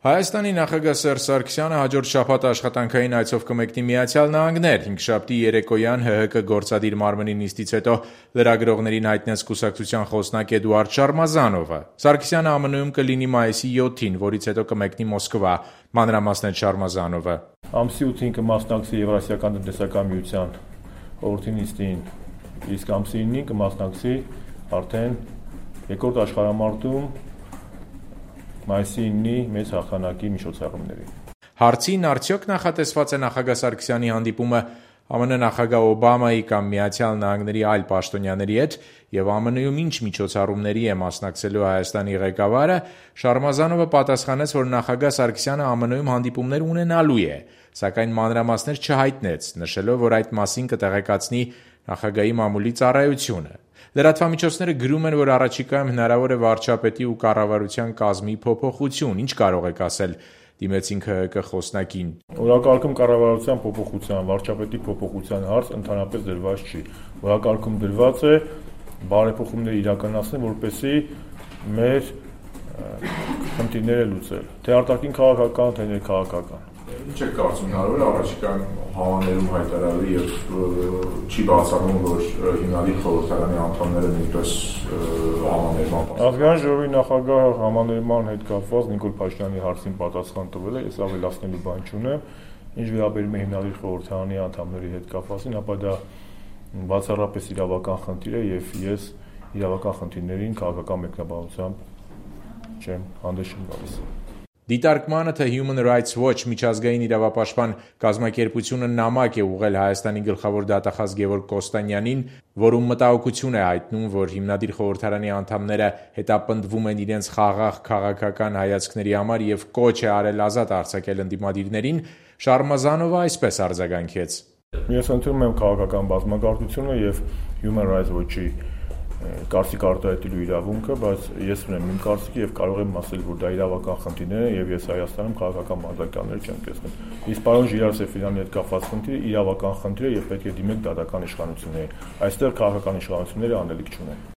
Հայաստանի նախագահ Սերժ Սարգսյանը հաջորդ շաբաթ աշխատանքային այցով կմեկնի Միացյալ Նահանգներ։ Հինգշաբթի երեկոյան ՀՀԿ գործադիր մարմնի նիստից հետո լրագրողներին հայտնեց կուսակցության խոսնակ Էդուարդ Շարմազանովը։ Սարգսյանը ԱՄՆ-ում կլինի մայիսի 7-ին, որից հետո կմեկնի Մոսկվա։ Մանրամասներ Շարմազանովը։ Ամսի 8-ին կմասնակցի Եվրասիական տնտեսական միության խորհրդի նիստին, իսկ ամսի 9-ին կմասնակցի արդեն երկրորդ աշխարհամարտում մայիսի 9-ի մեծ հաղթանակի միջոցառումների։ Հարցին արդյոք նախատեսված է նախագահ Սարգսյանի հանդիպումը ԱՄՆ նախագահ Օբամայի կամ Միացյալ Նահանգների այլ պաշտոնյաների հետ եւ ԱՄՆ-ում ինչ միջոցառումների է մասնակցելու Հայաստանի ղեկավարը, Շարմազանովը պատասխանեց, որ նախագահ Սարգսյանը ԱՄՆ-ում հանդիպումներ ունենալու է, սակայն մանրամասներ չհայտնեց, նշելով, որ այդ մասին կտեղեկացնի նախագահի մամուլի ծառայությունը։ Լրատվամիջոցները գրում են, որ առաջիկայում հնարավոր է վարչապետի ու կառավարության կազմի փոփոխություն։ Ինչ կարող եք ասել, դիմեցինք ՀՀԿ խոսնակին։ Օրակարգում կառավարության փոփոխության, վարչապետի փոփոխության հարց ընդհանրապես դրված չի։ Օրակարգում դրված է բարեփոխումներ իրականացնել, որպեսզի մեր խնդիրները լուծել, թե արտաքին քաղաքական, թե ներքաղաքական։ Ինչ եք կարծում, հնարավոր է առաջիկայում հավաներում հայտարարվի եւ չի բացառում, որ հիմնադիր խորհրդարանի անդամները նույնպես հավաներման։ Ազգային ժողովի նախագահը հավաներման հետ կապված Նիկոլ Փաշինյանի հարցին պատասխան տվել է, ես ավելացնելու բան չունեմ։ Ինչ վերաբերում է հիմնադիր խորհրդարանի անդամների հետ կապվածին, ապա դա բացառապես իրավական խնդիր է եւ ես իրավական խնդիրներին քաղաքական մեկնաբանությամբ չեմ հանդես գալիս։ Դիտարկմանը, թե Human Rights Watch միջազգային իրավապաշտպան կազմակերպությունը նամակ է ուղղել Հայաստանի գլխավոր դատախազ Գևորգ Կոստանյանին, որում մտահոգություն է հայտնում, որ հիմնադիր խորհրդարանի անդամները հետապնդվում են իրենց խաղաղ քաղաքական հայացքների համար եւ կոչ է արել ազատ արձակել ընդդիմադիրներին, Շարմազանովը այսպես արձագանքեց. Ես ընդունում եմ քաղաքական բազմակարծությունը եւ Human Rights Watch-ի կարծիք արտահայտելու իրավունքը, բայց ես ունեմ իմ կարծիքը եւ կարող եմ ասել, որ դա իրավական խնդիրներ են եւ ես Հայաստանում քաղաքական մարտահրավեր չեմ տեսնում։ Իսկ պարոն Ժիրայր Սեֆիրյանի հետ կապված խնդիրը իրավական խնդիր է եւ պետք է դիմել դատական իշխանություններին։ Այստեղ քաղաքական իշխանությունները անելիք չունեն։